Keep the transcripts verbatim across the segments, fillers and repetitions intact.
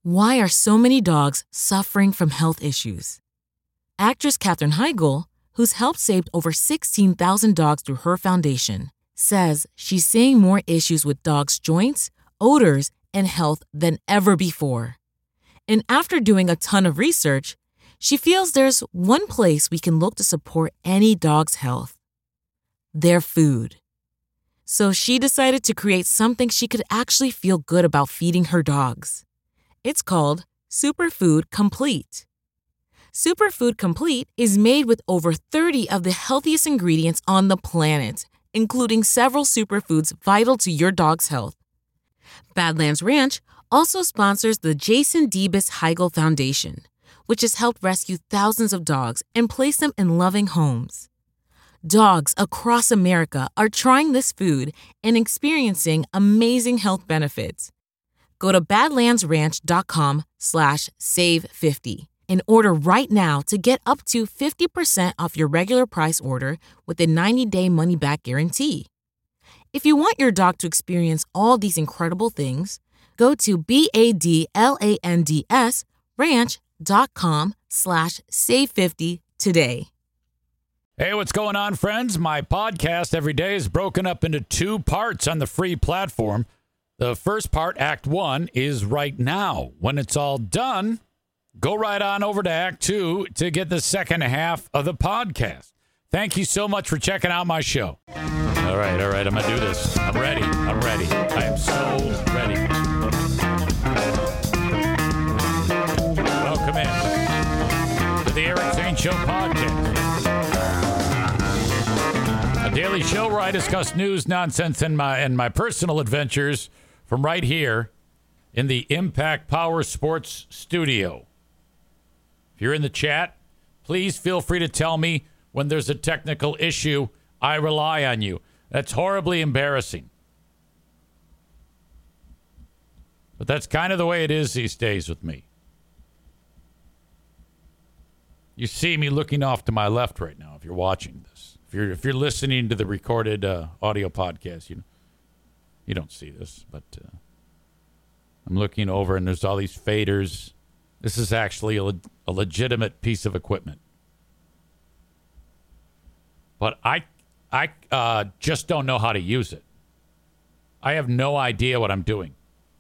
Why are so many dogs suffering from health issues? Actress Katherine Heigl, who's helped save over sixteen thousand dogs through her foundation, says she's seeing more issues with dogs' joints, odors, and health than ever before. And after doing a ton of research, she feels there's one place we can look to support any dog's health: their food. So she decided to create something she could actually feel good about feeding her dogs. It's called Superfood Complete. Superfood Complete is made with over thirty of the healthiest ingredients on the planet, including several superfoods vital to your dog's health. Badlands Ranch also sponsors the Jason Debus Heigl Foundation, which has helped rescue thousands of dogs and place them in loving homes. Dogs across America are trying this food and experiencing amazing health benefits. Go to badlandsranch.com slash save 50 and order right now to get up to fifty percent off your regular price order with a ninety-day money-back guarantee. If you want your dog to experience all these incredible things, go to B-A-D-L-A-N-D-S ranch.com slash save 50 today. Hey, what's going on, friends? My podcast every day is broken up into two parts on the free platform. The first part, Act One, is right now. When it's all done, go right on over to Act Two to get the second half of the podcast. Thank you so much for checking out my show. All right, all right, I'm going to do this. I'm ready. I'm ready. I am so ready. Welcome in to the Eric Zane Show podcast. A daily show where I discuss news, nonsense, and my and my personal adventures from right here in the Impact Power Sports studio. If you're in the chat, please feel free to tell me when there's a technical issue. I rely on you. That's horribly embarrassing. But that's kind of the way it is these days with me. You see me looking off to my left right now if you're watching this. If you're if you're listening to the recorded uh, audio podcast, you know, you don't see this, but uh, I'm looking over and there's all these faders. This is actually a, a legitimate piece of equipment. But I I uh, just don't know how to use it. I have no idea what I'm doing.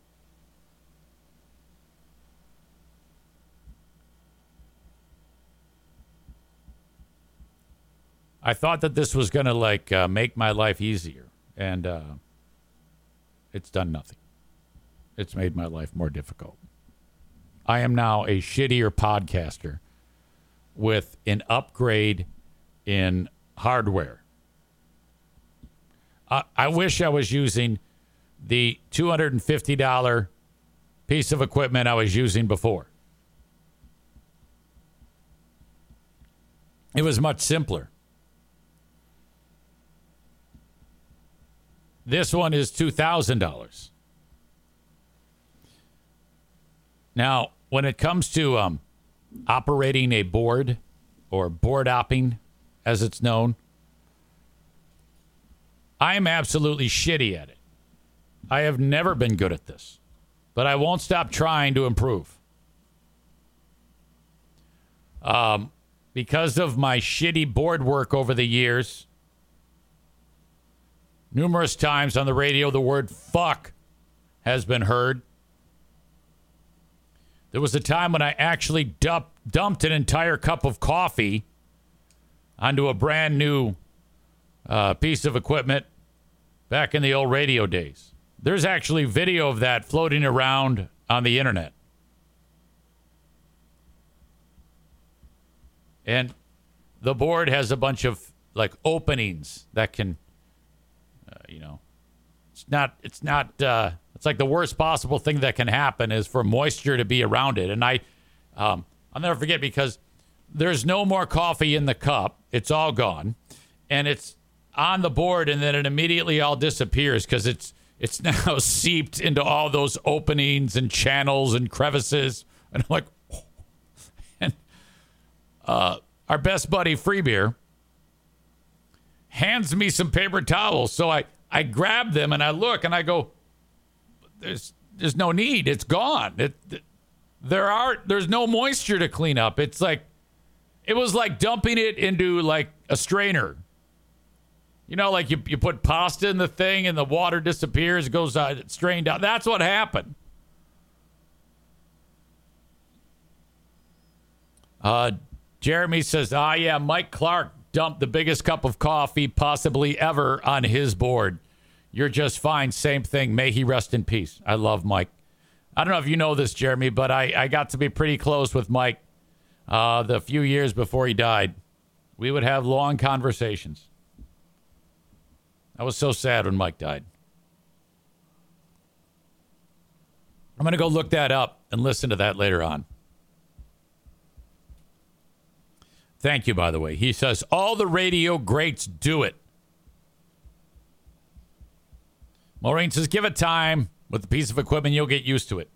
I thought that this was going to like uh, make my life easier, and uh, it's done nothing. It's made my life more difficult. I am now a shittier podcaster with an upgrade in hardware. I, I wish I was using the two hundred fifty dollars piece of equipment I was using before. It was much simpler. This one is two thousand dollars. Now, when it comes to um, operating a board, or board opping, as it's known, I am absolutely shitty at it. I have never been good at this, but I won't stop trying to improve. Um, because of my shitty board work over the years, numerous times on the radio, the word fuck has been heard. There was a time when I actually dump, dumped an entire cup of coffee onto a brand new uh, piece of equipment back in the old radio days. There's actually video of that floating around on the internet. And the board has a bunch of like openings that can, uh, you know, it's not, it's not, uh, it's like the worst possible thing that can happen is for moisture to be around it. And I, um, I'll never forget because there's no more coffee in the cup. It's all gone. And it's on the board and then it immediately all disappears because it's, it's now seeped into all those openings and channels and crevices. And I'm like, oh. And uh, our best buddy, Freebeer, hands me some paper towels. So I, I grab them and I look and I go, there's there's no need. It's gone. It, it there are there's no moisture to clean up. It's like it was like dumping it into like a strainer. You know, like you you put pasta in the thing and the water disappears, it goes uh, strained out. That's what happened. Uh, Jeremy says, ah, yeah, Mike Clark dumped the biggest cup of coffee possibly ever on his board. You're just fine. Same thing. May he rest in peace. I love Mike. I don't know if you know this, Jeremy, but I, I got to be pretty close with Mike uh, the few years before he died. We would have long conversations. I was so sad when Mike died. I'm going to go look that up and listen to that later on. Thank you, by the way. He says, all the radio greats do it. Maureen says, give it time. With a piece of equipment, you'll get used to it.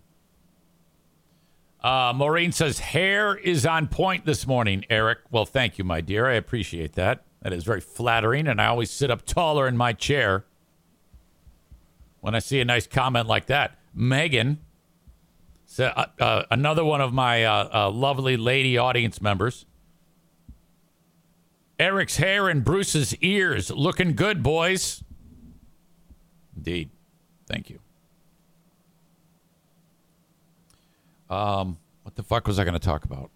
Uh, Maureen says, hair is on point this morning, Eric. Well, thank you, my dear. I appreciate that. That is very flattering, and I always sit up taller in my chair when I see a nice comment like that. Megan, so, uh, uh, another one of my uh, uh, lovely lady audience members. Eric's hair and Bruce's ears looking good, boys. Indeed. Thank you. Um, what the fuck was I going to talk about?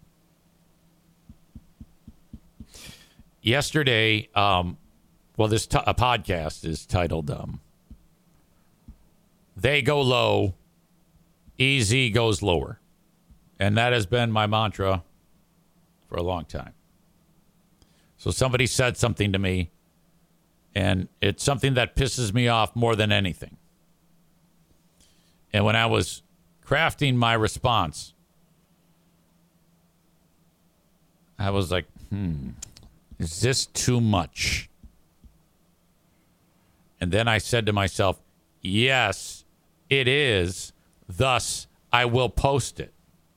Yesterday, um, well, this t- a podcast is titled um, They Go Low, E Z Goes Lower. And that has been my mantra for a long time. So somebody said something to me, and it's something that pisses me off more than anything. And when I was crafting my response, I was like, hmm, is this too much? And then I said to myself, yes, it is. Thus, I will post it.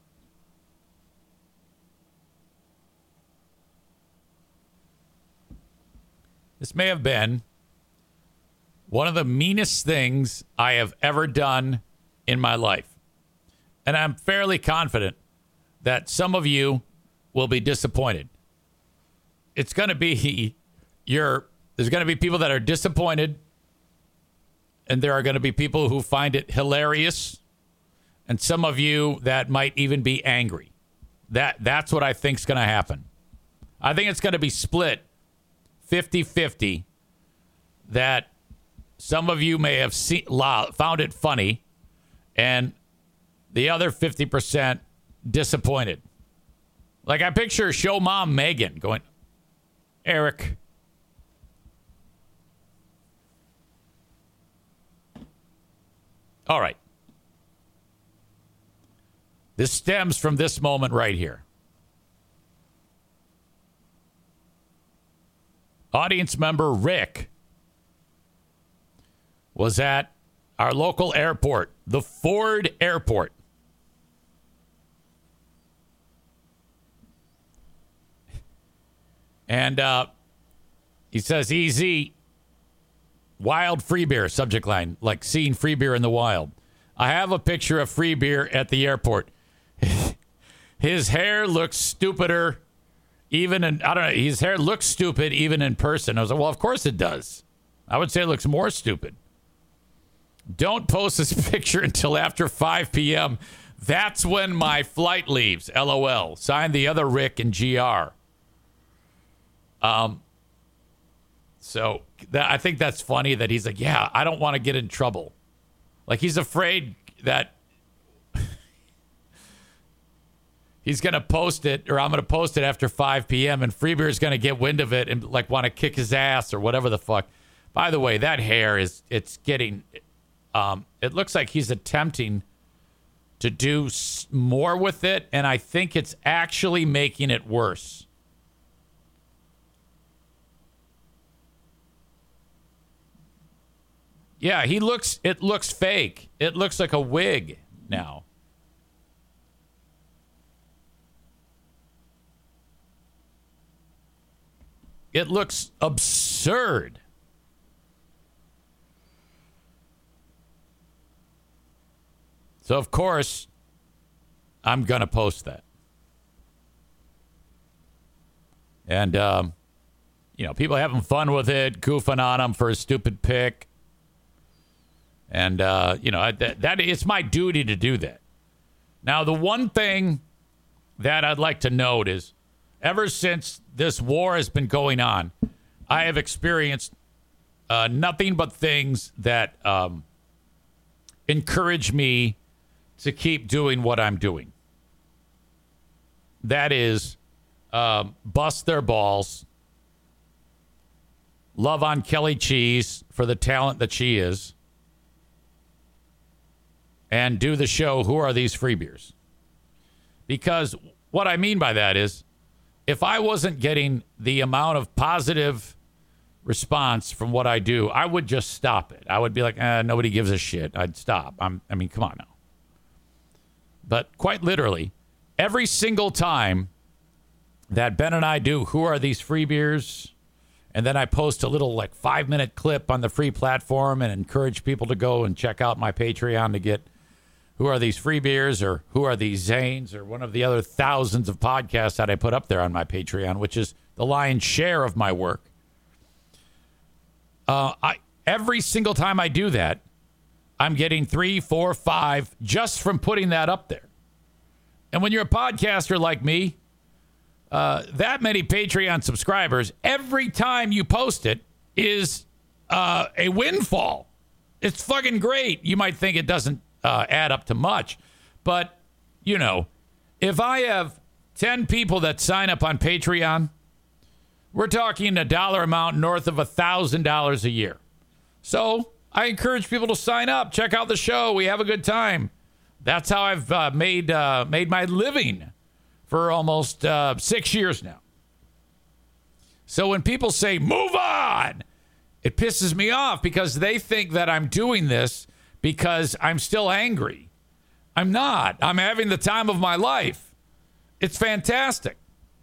This may have been one of the meanest things I have ever done in my life. And I'm fairly confident that some of you will be disappointed. It's going to be your, there's going to be people that are disappointed, and there are going to be people who find it hilarious, and some of you that might even be angry. That that's what I think is going to happen. I think it's going to be split fifty-fifty, that some of you may have seen, found it funny, and the other fifty percent disappointed. Like, I picture show mom Megan going, Eric, all right. This stems from this moment right here. Audience member Rick was at our local airport, the Ford Airport. And uh, he says, E Z, wild free beer, subject line, like seeing free beer in the wild. I have a picture of free beer at the airport. His hair looks stupider. Even in, I don't know, his hair looks stupid even in person. I was like, well, of course it does. I would say it looks more stupid. Don't post this picture until after five p.m. That's when my flight leaves. LOL. Signed the other Rick and G R. Um, so that, I think that's funny that he's like, yeah, I don't want to get in trouble. Like, he's afraid that he's going to post it, or I'm going to post it after five p.m. and Freebeer's going to get wind of it and like want to kick his ass or whatever the fuck. By the way, that hair is, it's getting, um, it looks like he's attempting to do s- more with it. And I think it's actually making it worse. Yeah, he looks, it looks fake. It looks like a wig now. It looks absurd. So, of course, I'm going to post that. And, um, you know, people having fun with it, goofing on him for a stupid pick. And, uh, you know, that, that it's my duty to do that. Now, the one thing that I'd like to note is ever since this war has been going on, I have experienced uh, nothing but things that um, encourage me to keep doing what I'm doing. That is um, bust their balls, love on Kelly Cheese for the talent that she is, and do the show, Who Are These Free Beers? Because what I mean by that is, if I wasn't getting the amount of positive response from what I do, I would just stop it. I would be like, eh, nobody gives a shit. I'd stop. I'm, I mean, come on now. But quite literally, every single time that Ben and I do Who Are These Free Beers, and then I post a little like five minute clip on the free platform and encourage people to go and check out my Patreon to get Who Are These Free Beers or Who Are These Zanes or one of the other thousands of podcasts that I put up there on my Patreon, which is the lion's share of my work. Uh, I every single time I do that, I'm getting three, four, five just from putting that up there. And when you're a podcaster like me, uh, that many Patreon subscribers, every time you post it is uh, a windfall. It's fucking great. You might think it doesn't uh, add up to much. But, you know, if I have ten people that sign up on Patreon, we're talking a dollar amount north of one thousand dollars a year. So I encourage people to sign up. Check out the show. We have a good time. That's how I've uh, made uh, made my living for almost uh, six years now. So when people say, move on, it pisses me off because they think that I'm doing this because I'm still angry. I'm not. I'm having the time of my life. It's fantastic.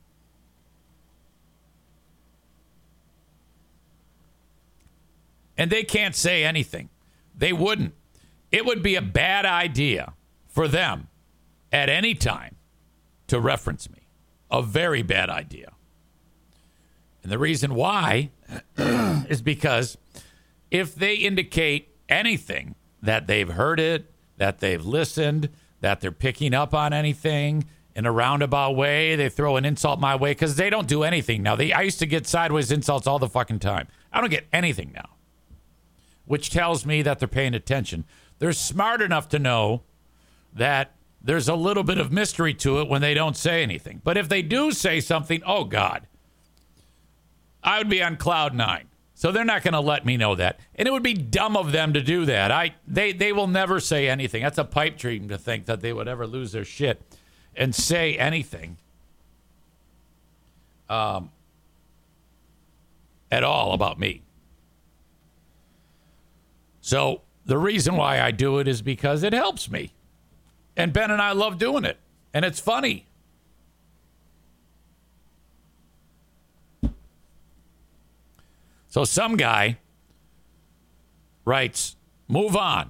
And they can't say anything. They wouldn't. It would be a bad idea for them at any time to reference me. A very bad idea. And the reason why is because if they indicate anything, that they've heard it, that they've listened, that they're picking up on anything in a roundabout way, they throw an insult my way because they don't do anything now. They, I used to get sideways insults all the fucking time. I don't get anything now, which tells me that they're paying attention. They're smart enough to know that there's a little bit of mystery to it when they don't say anything. But if they do say something, oh, God, I would be on cloud nine. So they're not going to let me know that. And it would be dumb of them to do that. I they, they will never say anything. That's a pipe dream to think that they would ever lose their shit and say anything um, at all about me. So the reason why I do it is because it helps me. And Ben and I love doing it. And it's funny. So some guy writes, move on.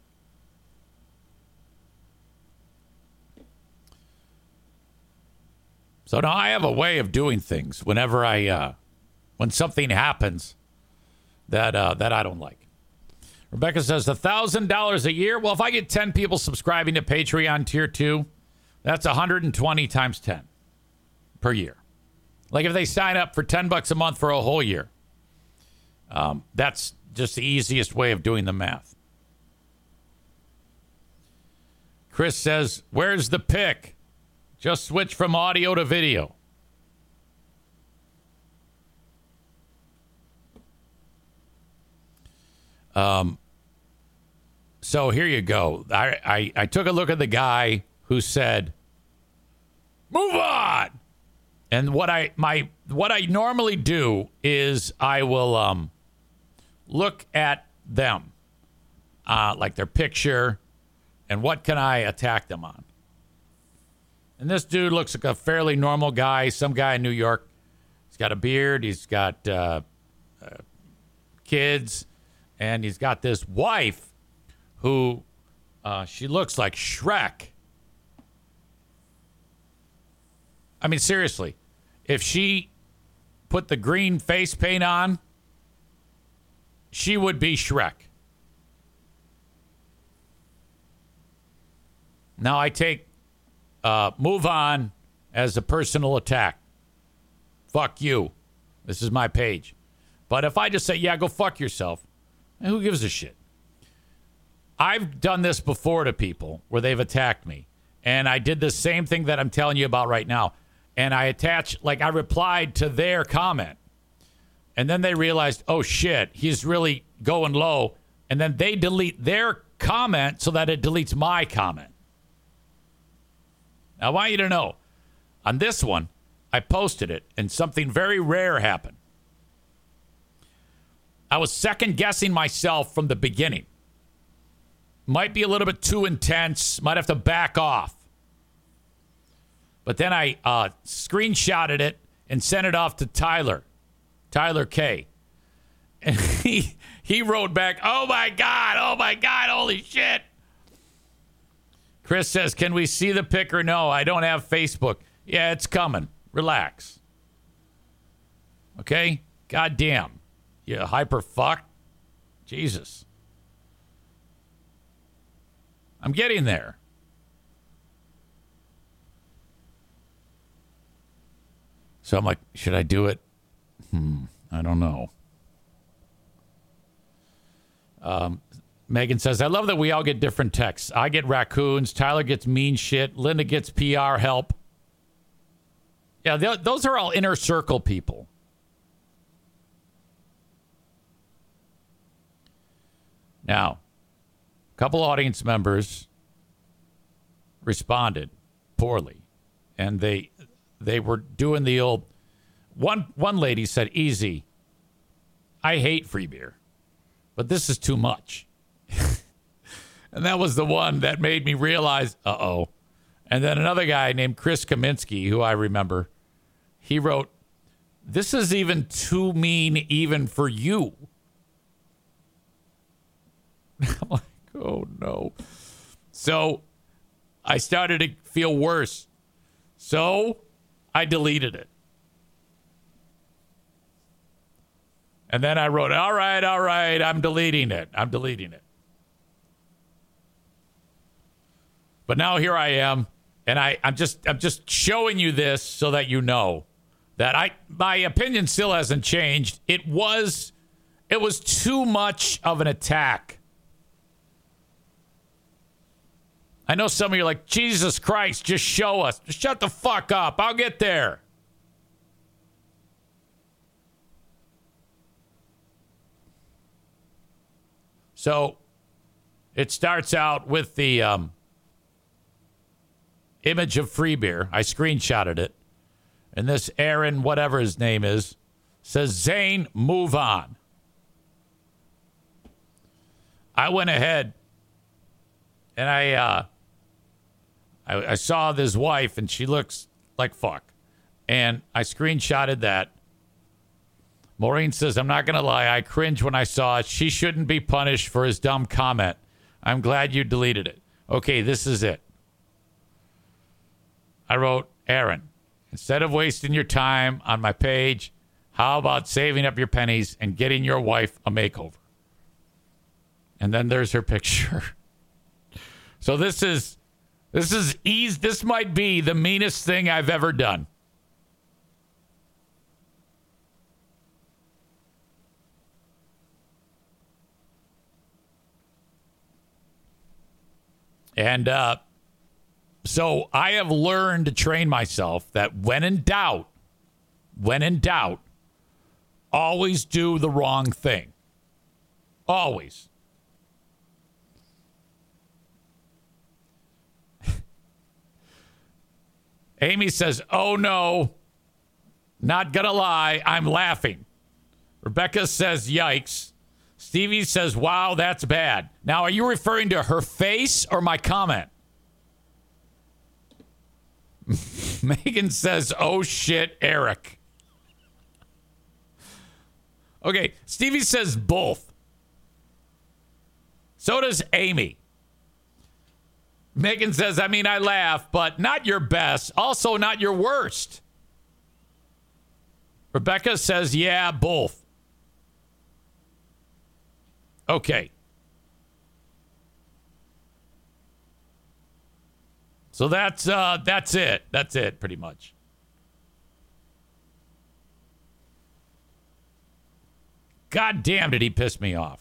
So now I have a way of doing things whenever I, uh, when something happens that uh, that I don't like. Rebecca says, one thousand dollars a year? Well, if I get ten people subscribing to Patreon Tier two, that's one hundred twenty times ten per year. Like if they sign up for ten bucks a month for a whole year, um, that's just the easiest way of doing the math. Chris says, where's the pick? Just switch from audio to video. Um, so here you go. I, I, I took a look at the guy who said, move on. And what I my what I normally do is I will um look at them, uh, like their picture, and what can I attack them on. And this dude looks like a fairly normal guy, some guy in New York. He's got a beard, he's got uh, uh, kids, and he's got this wife who uh, she looks like Shrek. I mean, seriously, if she put the green face paint on, she would be Shrek. Now I take uh, move on as a personal attack. Fuck you. This is my page. But if I just say, yeah, go fuck yourself, who gives a shit? I've done this before to people where they've attacked me. And I did the same thing that I'm telling you about right now. And I attached, like I replied to their comment. And then they realized, oh shit, he's really going low. And then they delete their comment so that it deletes my comment. Now, I want you to know, on this one, I posted it, and something very rare happened. I was second-guessing myself from the beginning. Might be a little bit too intense. Might have to back off. But then I uh, screenshotted it and sent it off to Tyler. Tyler K. And he, he wrote back, oh, my God, oh, my God, holy shit. Chris says, can we see the pic or no? I don't have Facebook. Yeah, it's coming. Relax. Okay? God damn. You hyper fuck. Jesus. I'm getting there. So I'm like, should I do it? Hmm. I don't know. Um, Megan says, I love that we all get different texts. I get raccoons. Tyler gets mean shit. Linda gets P R help. Yeah, th- those are all inner circle people. Now, a couple audience members responded poorly, and they they were doing the old. One one lady said, "Easy. I hate free beer, but this is too much." And that was the one that made me realize, uh-oh. And then another guy named Chris Kaminsky, who I remember, he wrote, this is even too mean even for you. I'm like, oh, no. So I started to feel worse. So I deleted it. And then I wrote, all right, all right, I'm deleting it. I'm deleting it. But now here I am, and I, I'm just I'm just showing you this so that you know that I my opinion still hasn't changed. It was it was too much of an attack. I know some of you are like, Jesus Christ, just show us. Just shut the fuck up. I'll get there. So it starts out with the um, image of free beer. I screenshotted it. And this Aaron, whatever his name is, says, Zane, move on. I went ahead and I, uh, I, I saw this wife and she looks like fuck. And I screenshotted that. Maureen says, I'm not going to lie. I cringe when I saw it. She shouldn't be punished for his dumb comment. I'm glad you deleted it. Okay, this is it. I wrote, Aaron, instead of wasting your time on my page, how about saving up your pennies and getting your wife a makeover? And then there's her picture. So this is, this is easy. This might be the meanest thing I've ever done. And uh, so I have learned to train myself that when in doubt, when in doubt, always do the wrong thing. Always. Amy says, oh no, not gonna lie, I'm laughing. Rebecca says, yikes. Stevie says, wow, that's bad. Now, are you referring to her face or my comment? Megan says, oh, shit, Eric. Okay, Stevie says both. So does Amy. Megan says, I mean, I laugh, but not your best. Also, not your worst. Rebecca says, yeah, both. Okay. So that's uh, that's it. That's it, pretty much. God damn, did he piss me off.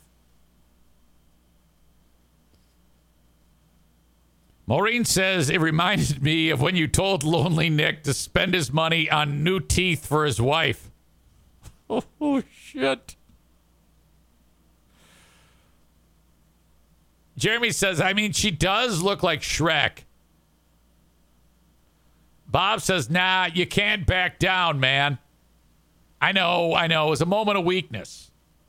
Maureen says, it reminded me of when you told Lonely Nick to spend his money on new teeth for his wife. Oh, oh shit. Jeremy says, I mean, she does look like Shrek. Bob says, nah, you can't back down, man. I know, I know. It was a moment of weakness.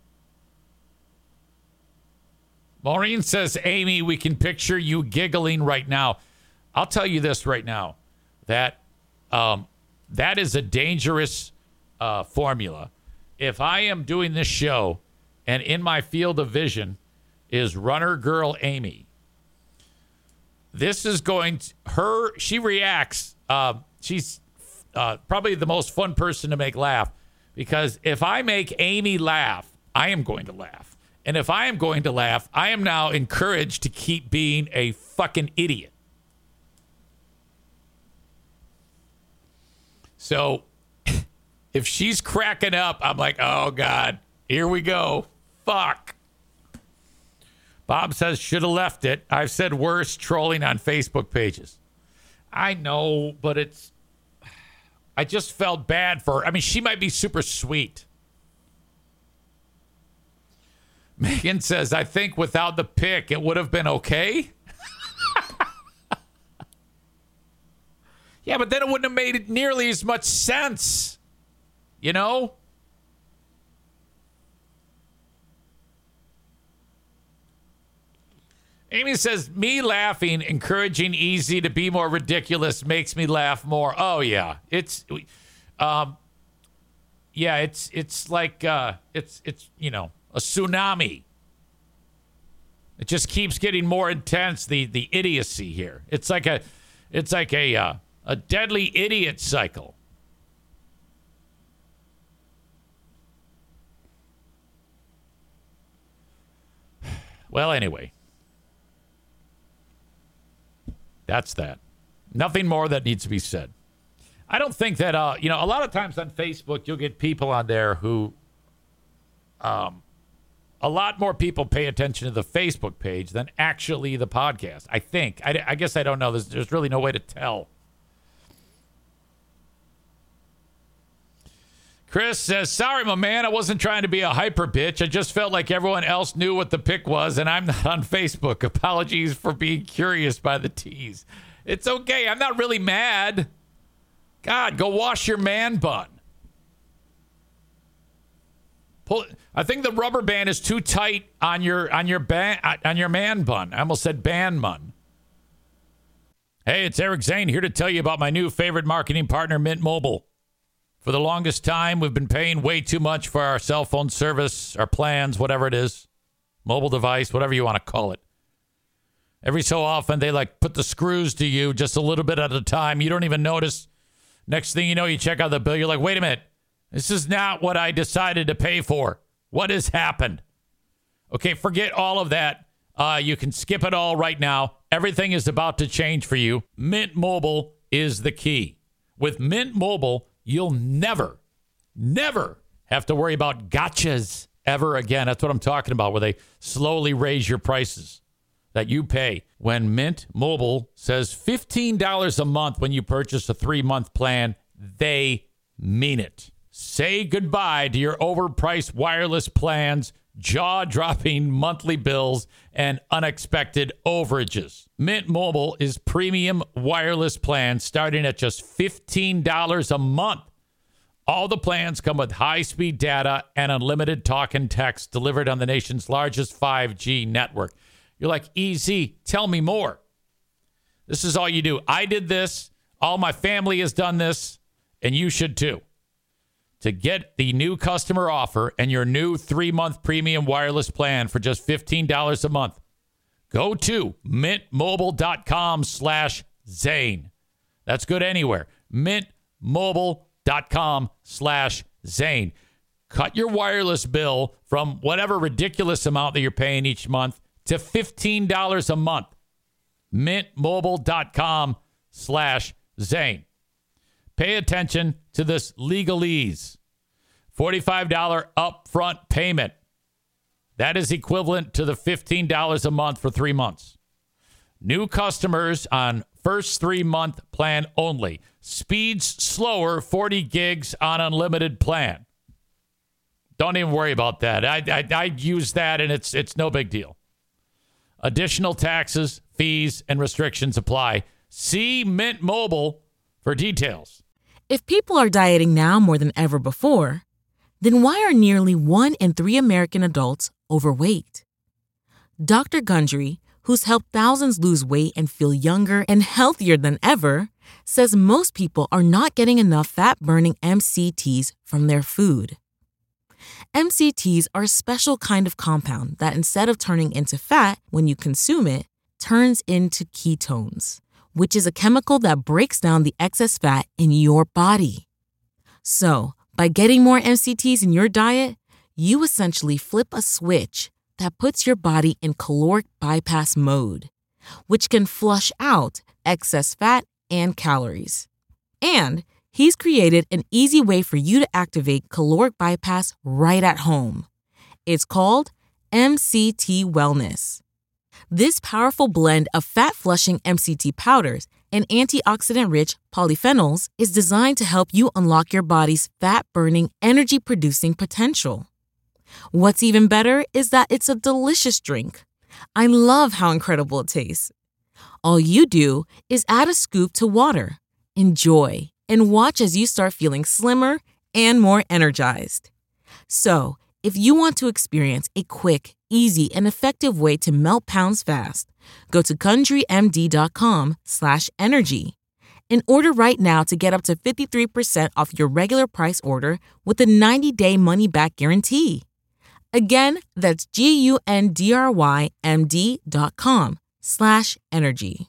Maureen says, Amy, we can picture you giggling right now. I'll tell you this right now, that um, that is a dangerous uh, formula. If I am doing this show and in my field of vision is runner girl Amy, this is going to, her, she reacts. Uh, she's uh, probably the most fun person to make laugh, because if I make Amy laugh, I am going to laugh. And if I am going to laugh, I am now encouraged to keep being a fucking idiot. So if she's cracking up, I'm like, oh, God, here we go. Fuck. Bob says, should have left it. I've said worse trolling on Facebook pages. I know, but it's, I just felt bad for her. I mean, she might be super sweet. Megan says, I think without the pick, it would have been okay. Yeah, but then it wouldn't have made it nearly as much sense. You know? Amy says, me laughing, encouraging Easy to be more ridiculous makes me laugh more. Oh, yeah. It's, um, yeah, it's, it's like, uh, it's, it's, you know, a tsunami. It just keeps getting more intense. The the idiocy here. It's like a, it's like a uh, a deadly idiot cycle. Well, anyway, that's that. Nothing more that needs to be said. I don't think that uh, you know, a lot of times on Facebook you'll get people on there who, um. A lot more people pay attention to the Facebook page than actually the podcast. I think. I, I guess I don't know. There's, there's really no way to tell. Chris says, sorry, my man. I wasn't trying to be a hyper bitch. I just felt like everyone else knew what the pick was, and I'm not on Facebook. Apologies for being curious by the tease. It's okay. I'm not really mad. God, go wash your man bun. Pull. I think the rubber band is too tight on your on your ban, on your man bun. I almost said ban bun. Hey, it's Eric Zane here to tell you about my new favorite marketing partner, Mint Mobile. For the longest time, we've been paying way too much for our cell phone service, our plans, whatever it is, mobile device, whatever you want to call it. Every so often, they like put the screws to you just a little bit at a time. You don't even notice. Next thing you know, you check out the bill. You're like, wait a minute. This is not what I decided to pay for. What has happened? Okay, forget all of that. Uh, you can skip it all right now. Everything is about to change for you. Mint Mobile is the key. With Mint Mobile, you'll never, never have to worry about gotchas ever again. That's what I'm talking about, where they slowly raise your prices that you pay. When Mint Mobile says fifteen dollars a month when you purchase a three-month plan, they mean it. Say goodbye to your overpriced wireless plans, jaw-dropping monthly bills, and unexpected overages. Mint Mobile is premium wireless plans starting at just fifteen dollars a month. All the plans come with high-speed data and unlimited talk and text delivered on the nation's largest five G network. You're like, easy, tell me more. This is all you do. I did this. All my family has done this, and you should too. To get the new customer offer and your new three-month premium wireless plan for just fifteen dollars a month, Go to mintmobile.com slash Zane. That's good anywhere. mintmobile.com slash Zane. Cut your wireless bill from whatever ridiculous amount that you're paying each month to fifteen dollars a month. mintmobile.com slash Zane. Pay attention to this legalese. forty-five dollars upfront payment. That is equivalent to the fifteen dollars a month for three months. New customers on first three-month plan only. Speeds slower, forty gigs on unlimited plan. Don't even worry about that. I, I, I use that, and it's it's no big deal. Additional taxes, fees, and restrictions apply. See Mint Mobile for details. If people are dieting now more than ever before, then why are nearly one in three American adults overweight? Doctor Gundry, who's helped thousands lose weight and feel younger and healthier than ever, says most people are not getting enough fat-burning M C Ts from their food. M C Ts are a special kind of compound that, instead of turning into fat when you consume it, turns into ketones, which is a chemical that breaks down the excess fat in your body. So, by getting more M C Ts in your diet, you essentially flip a switch that puts your body in caloric bypass mode, which can flush out excess fat and calories. And he's created an easy way for you to activate caloric bypass right at home. It's called M C T Wellness. This powerful blend of fat-flushing M C T powders and antioxidant-rich polyphenols is designed to help you unlock your body's fat-burning, energy-producing potential. What's even better is that it's a delicious drink. I love how incredible it tastes. All you do is add a scoop to water, enjoy, and watch as you start feeling slimmer and more energized. So, if you want to experience a quick, easy, and effective way to melt pounds fast, go to CountryMD.com slash energy and order right now to get up to fifty-three percent off your regular price order with a ninety-day money-back guarantee. Again, that's G-U-N-D-R-Y-M-D dot com slash energy.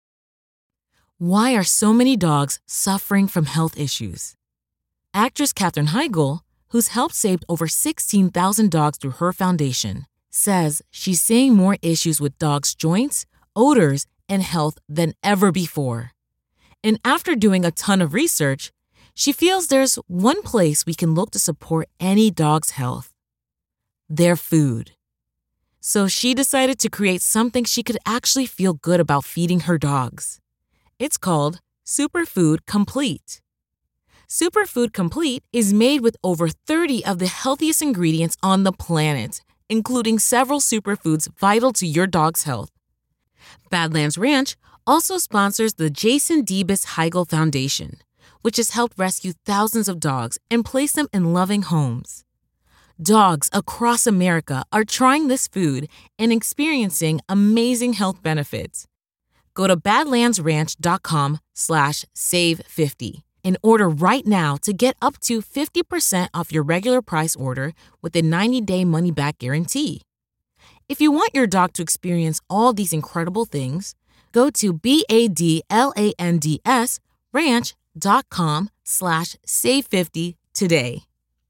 Why are so many dogs suffering from health issues? Actress Katherine Heigl, who's helped save over sixteen thousand dogs through her foundation, says she's seeing more issues with dogs' joints, odors, and health than ever before. And after doing a ton of research, she feels there's one place we can look to support any dog's health: their food. So she decided to create something she could actually feel good about feeding her dogs. It's called Superfood Complete. Superfood Complete is made with over thirty of the healthiest ingredients on the planet, including several superfoods vital to your dog's health. Badlands Ranch also sponsors the Jason Debus Heigl Foundation, which has helped rescue thousands of dogs and place them in loving homes. Dogs across America are trying this food and experiencing amazing health benefits. Go to badlandsranch.com slash save 50 and order right now to get up to fifty percent off your regular price order with a ninety-day money-back guarantee. If you want your dog to experience all these incredible things, go to B-A-D-L-A-N-D-S ranch.com slash save 50 today.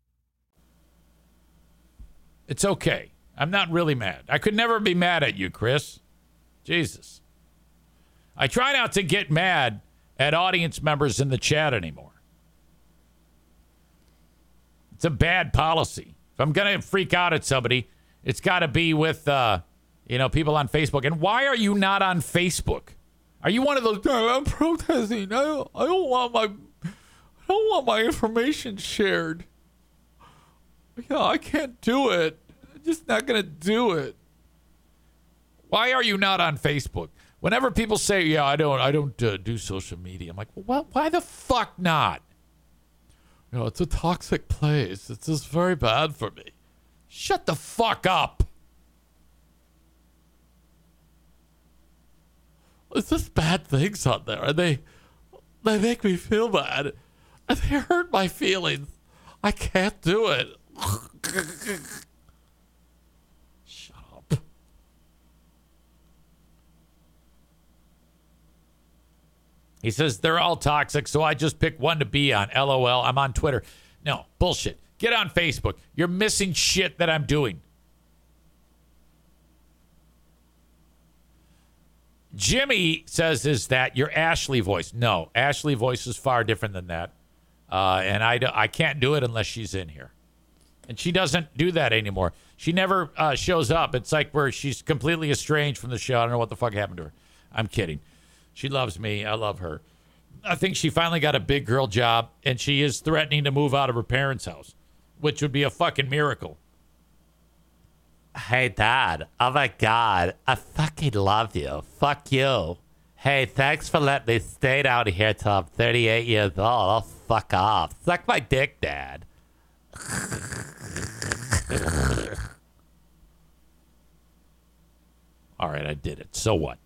It's okay. I'm not really mad. I could never be mad at you, Chris. Jesus. I try not to get mad at audience members in the chat anymore. It's a bad policy. If I'm going to freak out at somebody, it's got to be with, uh, you know, people on Facebook. And why are you not on Facebook? Are you one of those, I'm protesting. I don't, I don't want my, I don't want my information shared. Yeah, I can't do it. I'm just not going to do it. Why are you not on Facebook? Whenever people say, yeah, I don't I don't uh, do social media, I'm like, well, why the fuck not? You know, it's a toxic place. It's just very bad for me. Shut the fuck up. It's just bad things on there. And they, they make me feel bad. And they hurt my feelings. I can't do it. Shut up. He says, they're all toxic, so I just pick one to be on. L O L. I'm on Twitter. No, bullshit. Get on Facebook. You're missing shit that I'm doing. Jimmy says, is that your Ashley voice? No, Ashley voice is far different than that. Uh, and I, do, I can't do it unless she's in here. And she doesn't do that anymore. She never uh, shows up. It's like where she's completely estranged from the show. I don't know what the fuck happened to her. I'm kidding. She loves me. I love her. I think she finally got a big girl job, and she is threatening to move out of her parents' house, which would be a fucking miracle. Hey, Dad. Oh, my God. I fucking love you. Fuck you. Hey, thanks for letting me stay down here till I'm thirty-eight years old. Oh, fuck off. Suck my dick, Dad. All right, I did it. So what?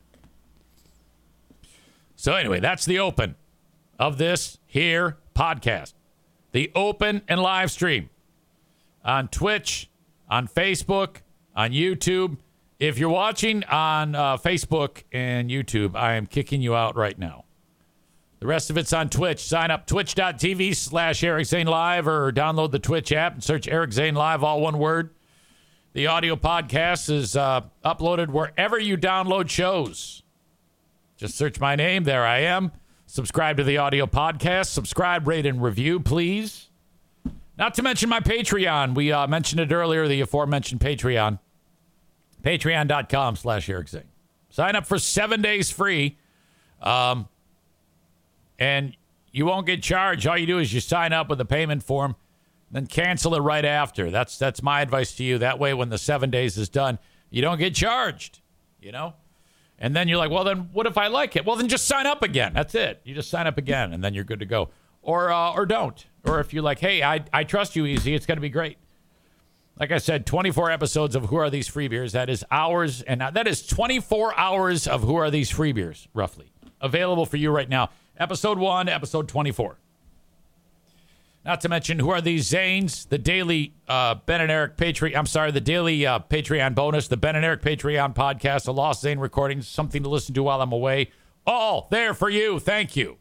So anyway, that's the open of this here podcast. The open and live stream on Twitch, on Facebook, on YouTube. If you're watching on uh, Facebook and YouTube, I am kicking you out right now. The rest of it's on Twitch. Sign up twitch.tv slash Eric Zane Live or download the Twitch app and search Eric Zane Live, all one word. The audio podcast is uh, uploaded wherever you download shows. Just search my name. There I am. Subscribe to the audio podcast. Subscribe, rate, and review, please. Not to mention my Patreon. We uh, mentioned it earlier, the aforementioned Patreon. Patreon.com slash Eric Zane. Sign up for seven days free. Um, and you won't get charged. All you do is you sign up with a payment form, then cancel it right after. That's that's my advice to you. That way, when the seven days is done, you don't get charged, you know? And then you're like, well, then what if I like it? Well, then just sign up again. That's it. You just sign up again, and then you're good to go. Or uh, or don't. Or if you're like, hey, I, I trust you, Easy, it's going to be great. Like I said, twenty-four episodes of Who Are These Free Beers? That is hours, and that is twenty-four hours of Who Are These Free Beers, roughly. Available for you right now. Episode one, episode twenty-four. Not to mention, Who Are These Zanes? The daily uh, Ben and Eric Patreon. I'm sorry, the daily uh, Patreon bonus. The Ben and Eric Patreon podcast. The Lost Zane recordings. Something to listen to while I'm away. All there for you. Thank you.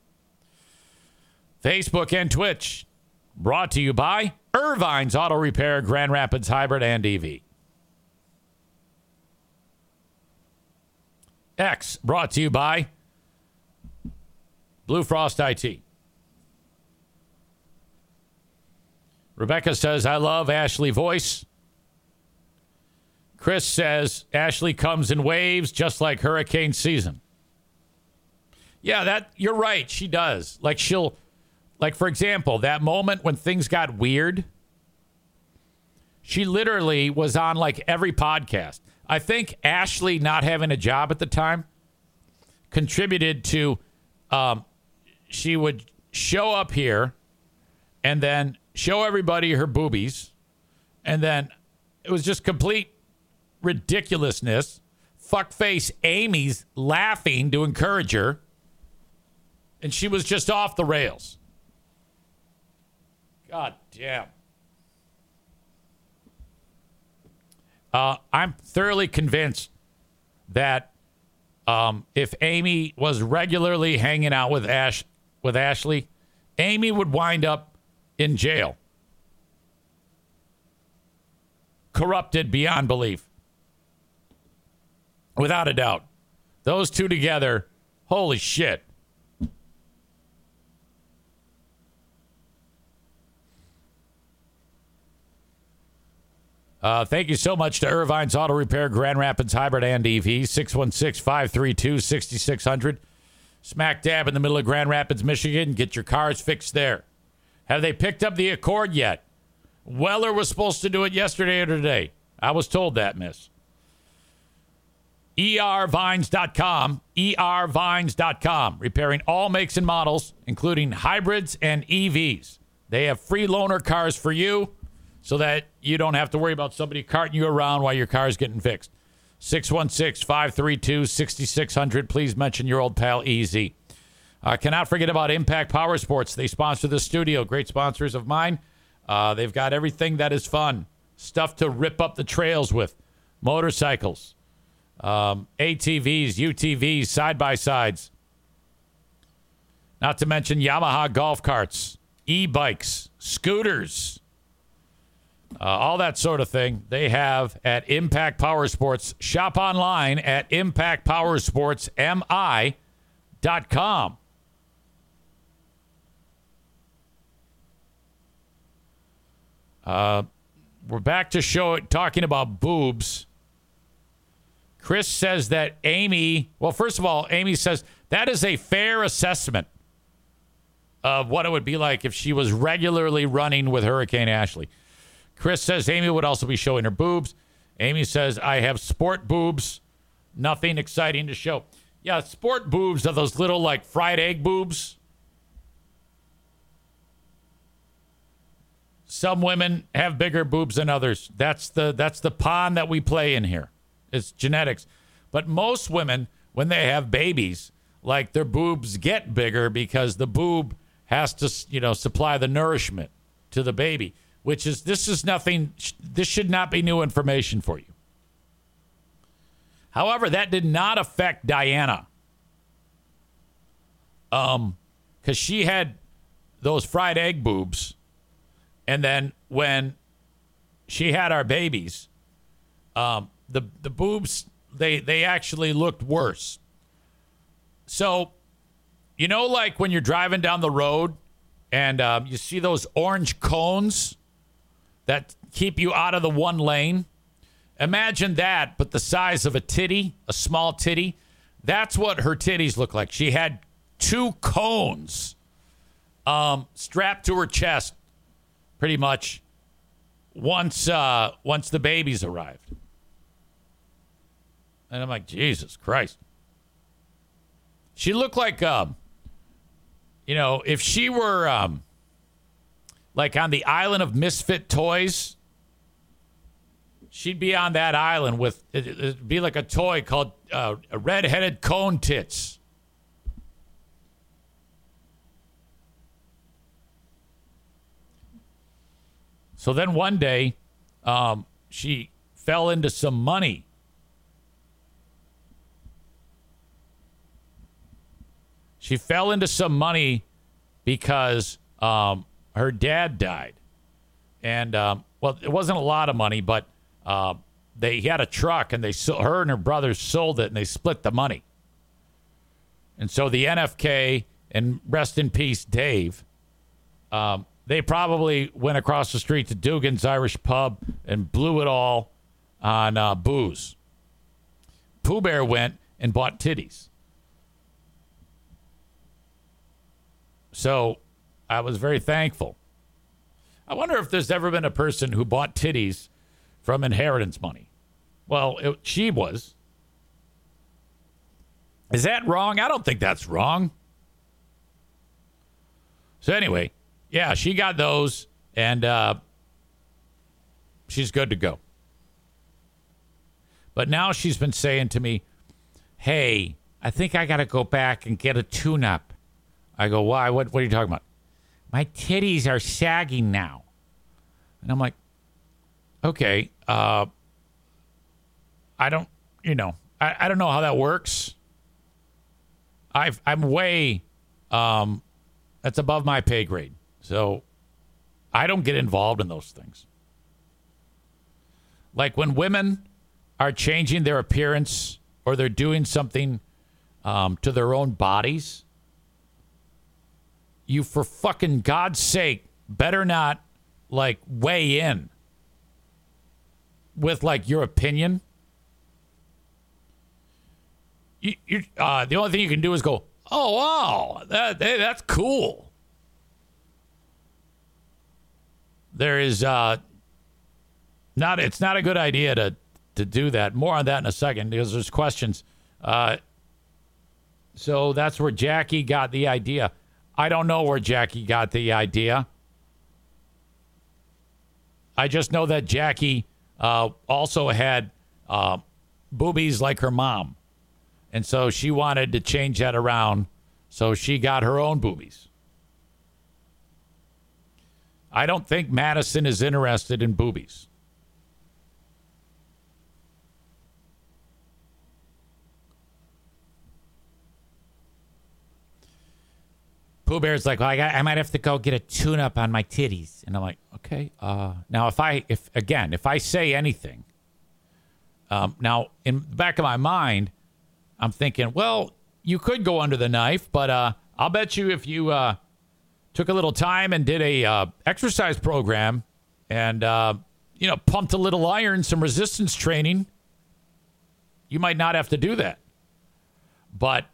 Facebook and Twitch. Brought to you by Irvine's Auto Repair, Grand Rapids Hybrid and E V. X. Brought to you by Blue Frost I T. Rebecca says, I love Ashley voice. Chris says, Ashley comes in waves just like hurricane season. Yeah, that you're right. She does. Like she'll, like for example, that moment when things got weird, she literally was on like every podcast. I think Ashley not having a job at the time contributed to, um, she would show up here and then show everybody her boobies, and then it was just complete ridiculousness. Fuckface Amy's laughing to encourage her, and she was just off the rails. God damn. Uh, I'm thoroughly convinced that um, if Amy was regularly hanging out with Ash with Ashley, Amy would wind up in jail. Corrupted beyond belief. Without a doubt. Those two together, holy shit. Uh, thank you so much to Irvine's Auto Repair, Grand Rapids Hybrid and E V. six one six, five three two, six six zero zero. Smack dab in the middle of Grand Rapids, Michigan. Get your cars fixed there. Have they picked up the Accord yet? Weller was supposed to do it yesterday or today. I was told that, miss. E R vines dot com. E R vines dot com. Repairing all makes and models, including hybrids and E Vs. They have free loaner cars for you so that you don't have to worry about somebody carting you around while your car is getting fixed. six one six, five three two, six six zero zero. Please mention your old pal Easy. Uh, cannot forget about Impact Power Sports. They sponsor the studio. Great sponsors of mine. Uh, they've got everything that is fun. Stuff to rip up the trails with. Motorcycles. Um, A T Vs, U T Vs, side-by-sides. Not to mention Yamaha golf carts, e-bikes, scooters, uh, all that sort of thing they have at Impact Power Sports. Shop online at impact powersports m i dot com. Uh, we're back to show talking about boobs. Chris says that Amy, well, first of all, Amy says that is a fair assessment of what it would be like if she was regularly running with Hurricane Ashley. Chris says Amy would also be showing her boobs. Amy says, I have sport boobs. Nothing exciting to show. Yeah, sport boobs are those little, like, fried egg boobs. Some women have bigger boobs than others. That's the that's the pond that we play in here. It's genetics. But most women, when they have babies, like, their boobs get bigger because the boob has to, you know, supply the nourishment to the baby, which is, this is nothing, this should not be new information for you. However, that did not affect Diana. Um, because she had those fried egg boobs. And then when she had our babies, um, the the boobs, they they actually looked worse. So, you know, like when you're driving down the road and um, you see those orange cones that keep you out of the one lane? Imagine that, but the size of a titty, a small titty. That's what her titties look like. She had two cones um, strapped to her chest, pretty much, once uh, once the babies arrived. And I'm like, Jesus Christ. She looked like, um, you know, if she were um, like on the island of misfit toys, she'd be on that island with, it, it'd be like a toy called uh, a red-headed cone tits. So then one day, um, she fell into some money. She fell into some money because um, her dad died. And, um, well, it wasn't a lot of money, but uh, they he had a truck, and they her and her brothers sold it, and they split the money. And so the N F K, and rest in peace, Dave, um, they probably went across the street to Dugan's Irish Pub and blew it all on uh, booze. Pooh Bear went and bought titties. So I was very thankful. I wonder if there's ever been a person who bought titties from inheritance money. Well, it, she was. Is that wrong? I don't think that's wrong. So anyway, yeah, she got those, and uh, she's good to go. But now she's been saying to me, hey, I think I got to go back and get a tune-up. I go, why? What, what are you talking about? My titties are sagging now. And I'm like, okay, uh, I don't, you know, I, I don't know how that works. I've, I'm way, um, that's above my pay grade. So I don't get involved in those things. Like when women are changing their appearance or they're doing something um, to their own bodies, you, for fucking God's sake, better not, like, weigh in with, like, your opinion. You, you, uh, the only thing you can do is go, oh, wow, that, hey, that's cool. There is uh, not, it's not a good idea to, to do that. More on that in a second because there's questions. Uh, so that's where Jackie got the idea. I don't know where Jackie got the idea. I just know that Jackie uh, also had uh, boobies like her mom. And so she wanted to change that around. So she got her own boobies. I don't think Madison is interested in boobies. Pooh Bear's like, well, I, got, I might have to go get a tune-up on my titties. And I'm like, okay. Uh, now, if I, if again, if I say anything, um, now, in the back of my mind, I'm thinking, well, you could go under the knife, but uh, I'll bet you if you uh, took a little time and did a uh, exercise program and, uh, you know, pumped a little iron, some resistance training, you might not have to do that. But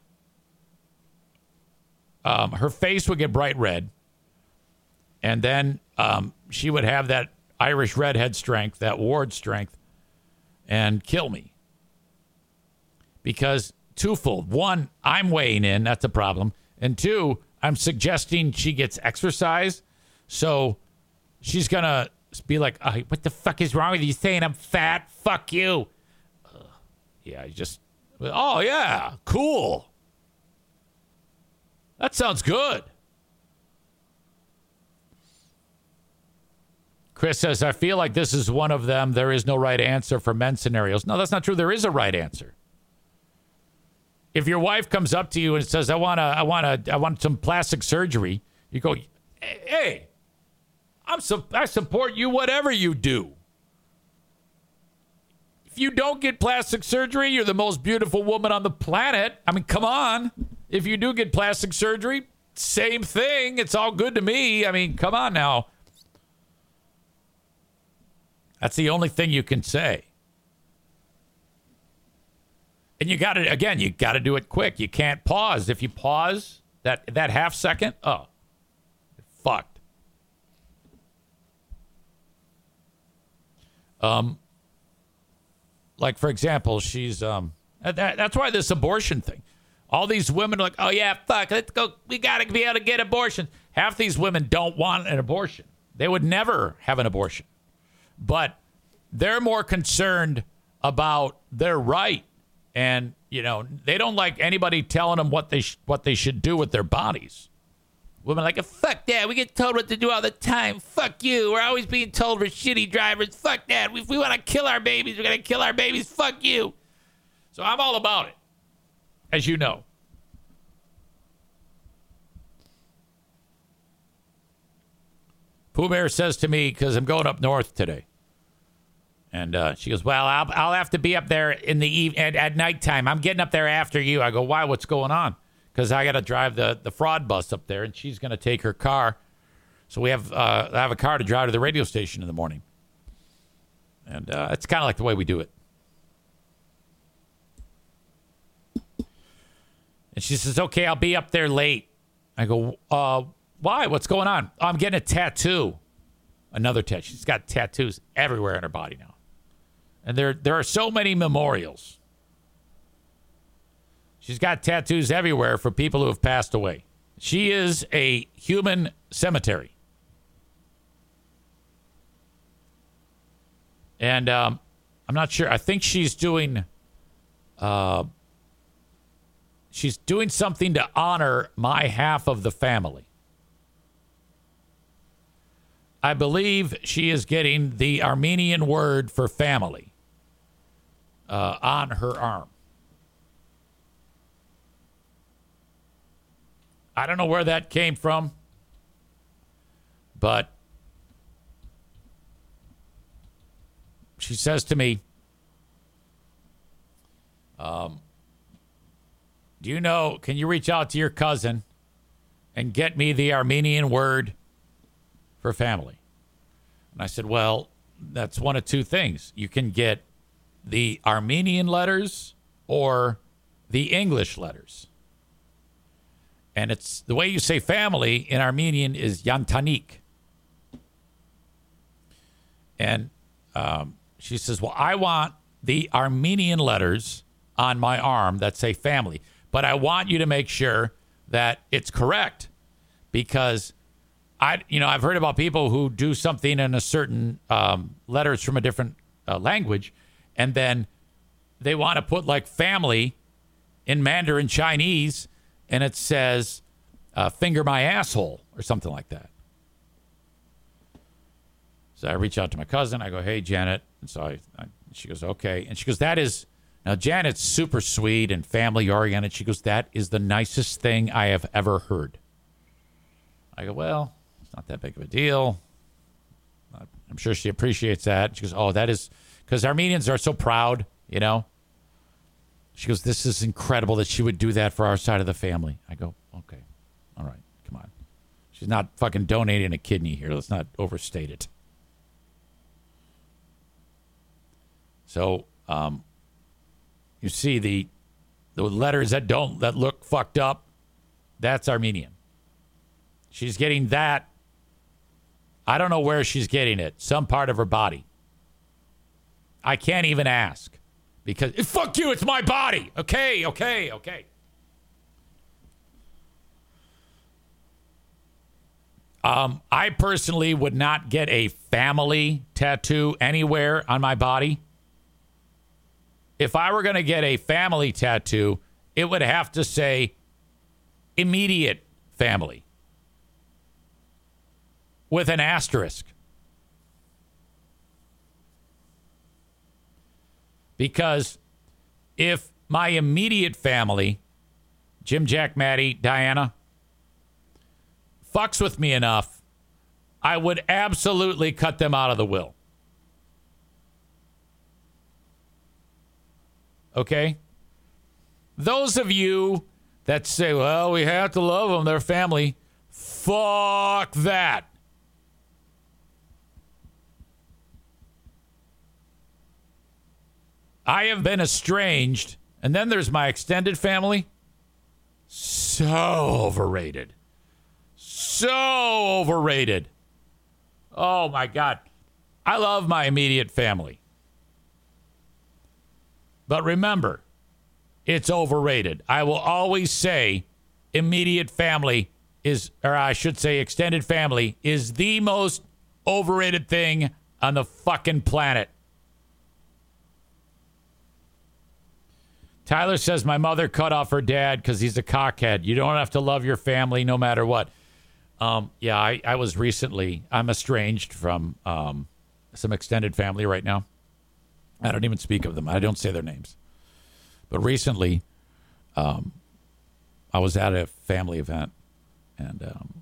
um, her face would get bright red. And then um, she would have that Irish redhead strength, that ward strength, and kill me. Because twofold. One, I'm weighing in. That's a problem. And two, I'm suggesting she gets exercise. So she's going to be like, oh, what the fuck is wrong with you saying I'm fat? Fuck you. Uh, yeah, I just, oh, yeah, cool. That sounds good. Chris says, I feel like this is one of them. There is no right answer for men scenarios. No, that's not true. There is a right answer. If your wife comes up to you and says, I want to, I want to, I want some plastic surgery, you go, hey, I'm so, I support you, whatever you do. If you don't get plastic surgery, you're the most beautiful woman on the planet. I mean, come on. If you do get plastic surgery, same thing. It's all good to me. I mean, come on now. That's the only thing you can say. And you got to, again, you got to do it quick. You can't pause. If you pause that, that half second, oh, you're fucked. Um, like, for example, she's, um, that, that's why this abortion thing. All these women are like, oh, yeah, fuck, let's go. We got to be able to get abortion. Half these women don't want an abortion. They would never have an abortion. But they're more concerned about their right. And, you know, they don't like anybody telling them what they sh- what they should do with their bodies. Women are like, fuck that. We get told what to do all the time. Fuck you. We're always being told we're shitty drivers. Fuck that. If we want to kill our babies, we're going to kill our babies. Fuck you. So I'm all about it, as you know. Pooh Bear says to me, because I'm going up north today. And uh, she goes, well, I'll, I'll have to be up there in the eve- at, at nighttime. I'm getting up there after you. I go, why? What's going on? Because I got to drive the, the fraud bus up there, and she's going to take her car. So we have uh, I have a car to drive to the radio station in the morning. And uh, it's kind of like the way we do it. And she says, okay, I'll be up there late. I go, uh, why? What's going on? Oh, I'm getting a tattoo. Another tattoo. She's got tattoos everywhere on her body now. And there there are so many memorials. She's got tattoos everywhere for people who have passed away. She is a human cemetery. And um, I'm not sure. I think she's doing uh, she's doing something to honor my half of the family. I believe she is getting the Armenian word for family uh, on her arm. I don't know where that came from, but she says to me, um, do you know, can you reach out to your cousin and get me the Armenian word for family? And I said, well, that's one of two things. You can get the Armenian letters or the English letters. And it's the way you say family in Armenian is yantanik. And um, she says, well, I want the Armenian letters on my arm that say family, but I want you to make sure that it's correct, because I, you know, I've heard about people who do something in a certain um, letters from a different uh, language, and then they want to put like family in Mandarin Chinese, and it says uh, "finger my asshole" or something like that. So I reach out to my cousin. I go, "Hey, Janet," and so I, I she goes, "Okay," and she goes, "That is." Now, Janet's super sweet and family oriented. She goes, "That is the nicest thing I have ever heard." I go, well, it's not that big of a deal. I'm sure she appreciates that. She goes, oh, that is because Armenians are so proud, you know. She goes, this is incredible that she would do that for our side of the family. I go, okay, all right, come on. She's not fucking donating a kidney here. Let's not overstate it. So, um, you see the the letters that don't that look fucked up. That's Armenian. She's getting that. I don't know where she's getting it. Some part of her body. I can't even ask. Because, fuck you, it's my body. Okay, okay, okay. Um, I personally would not get a family tattoo anywhere on my body. If I were going to get a family tattoo, it would have to say immediate family. With an asterisk. Because if my immediate family, Jim, Jack, Maddie, Diana, fucks with me enough, I would absolutely cut them out of the will. Okay? Those of you that say, well, we have to love them, they're family, fuck that. I have been estranged, and then there's my extended family. So overrated. So overrated. Oh, my God. I love my immediate family. But remember, it's overrated. I will always say immediate family is, or I should say extended family, is the most overrated thing on the fucking planet. Tyler says, my mother cut off her dad because he's a cockhead. You don't have to love your family no matter what. Um, yeah, I, I was recently, I'm estranged from um, some extended family right now. I don't even speak of them. I don't say their names. But recently, um, I was at a family event, and um,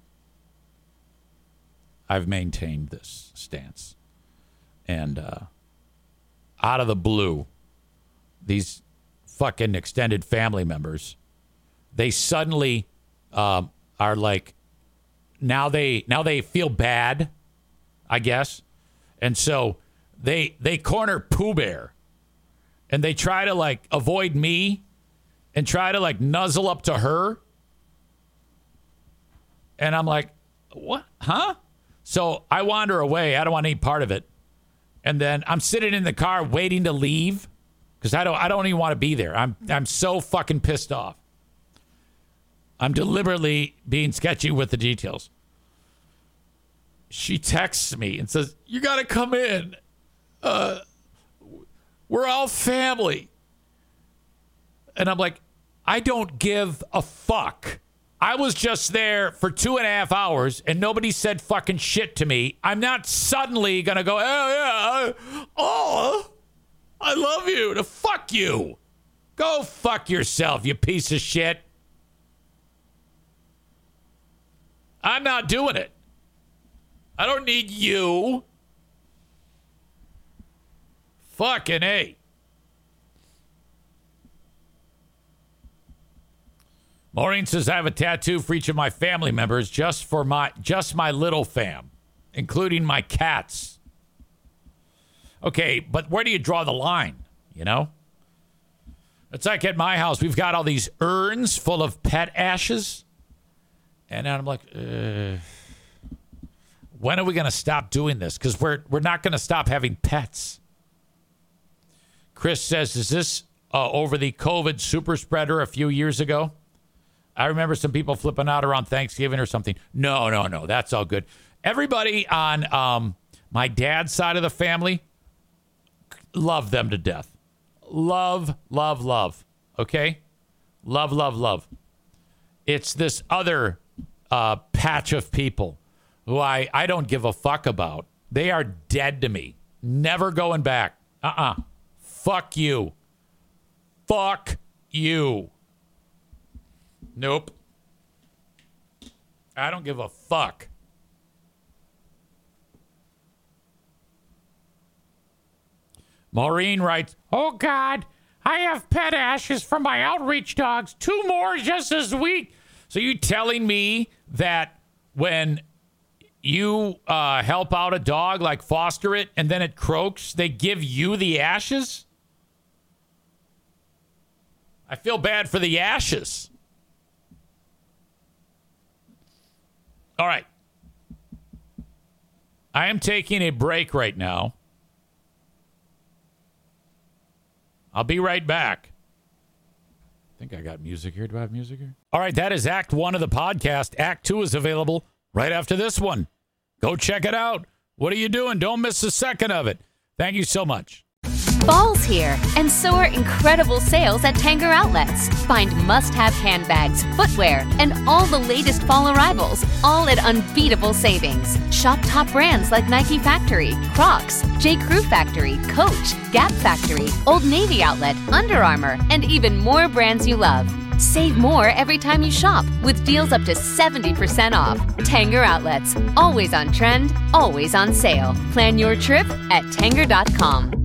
I've maintained this stance. And uh, out of the blue, these fucking extended family members, they suddenly um, are like, now they now they feel bad, I guess, and so they they corner Pooh Bear, and they try to like avoid me, and try to like nuzzle up to her, and I'm like, what, huh? So I wander away. I don't want any part of it, and then I'm sitting in the car waiting to leave. Because I don't, I don't even want to be there. I'm, I'm so fucking pissed off. I'm deliberately being sketchy with the details. She texts me and says, "You got to come in. Uh, we're all family." And I'm like, I don't give a fuck. I was just there for two and a half hours and nobody said fucking shit to me. I'm not suddenly gonna go, oh yeah, oh. I love you. To fuck you. Go fuck yourself, you piece of shit. I'm not doing it. I don't need you. Fucking A. Maureen says, I have a tattoo for each of my family members, just for my just my little fam, including my cats. Okay, but where do you draw the line, you know? It's like at my house, we've got all these urns full of pet ashes. And I'm like, uh, when are we going to stop doing this? Because we're, we're not going to stop having pets. Chris says, is this uh, over the COVID super spreader a few years ago? I remember some people flipping out around Thanksgiving or something. No, no, no, that's all good. Everybody on um, my dad's side of the family, love them to death. Love, love, love. Okay? Love, love, love. It's this other uh, patch of people who I, I don't give a fuck about. They are dead to me. Never going back. Uh-uh. Fuck you. Fuck you. Nope. I don't give a fuck. Maureen writes, oh, God, I have pet ashes from my outreach dogs. Two more just this week. So you telling me that when you uh, help out a dog, like foster it, and then it croaks, they give you the ashes? I feel bad for the ashes. All right. I am taking a break right now. I'll be right back. I think I got music here. Do I have music here? All right, that is Act One of the podcast. Act Two is available right after this one. Go check it out. What are you doing? Don't miss a second of it. Thank you so much. Fall's here, and so are incredible sales at Tanger Outlets. Find must-have handbags, footwear, and all the latest fall arrivals, all at unbeatable savings. Shop top brands like Nike Factory, Crocs, J. Crew Factory, Coach, Gap Factory, Old Navy Outlet, Under Armour, and even more brands you love. Save more every time you shop with deals up to seventy percent off. Tanger Outlets, always on trend, always on sale. Plan your trip at Tanger dot com.